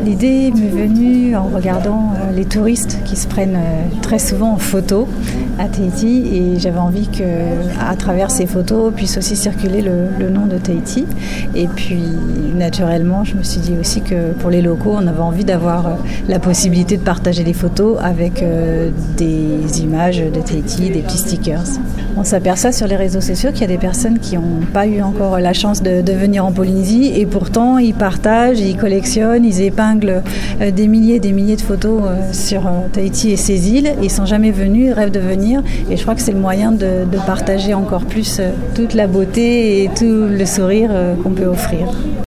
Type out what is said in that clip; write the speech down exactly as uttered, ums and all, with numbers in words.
L'idée m'est venue en regardant euh, les touristes qui se prennent euh, très souvent en photo à Tahiti et j'avais envie qu'à travers ces photos puisse aussi circuler le, le nom de Tahiti. Et puis naturellement, je me suis dit aussi que pour les locaux, on avait envie d'avoir euh, la possibilité de partager des photos avec euh, des images de Tahiti, des petits stickers. On s'aperçoit sur les réseaux sociaux qu'il y a des personnes qui n'ont pas eu encore la chance de, de venir en Polynésie et pourtant ils partagent, ils collectionnent, ils épinglent euh, des milliers et des milliers de photos euh, sur euh, Tahiti et ses îles. Ils ne sont jamais venus, ils rêvent de venir et je crois que c'est le moyen de, de partager encore plus euh, toute la beauté et tout le sourire euh, qu'on peut offrir.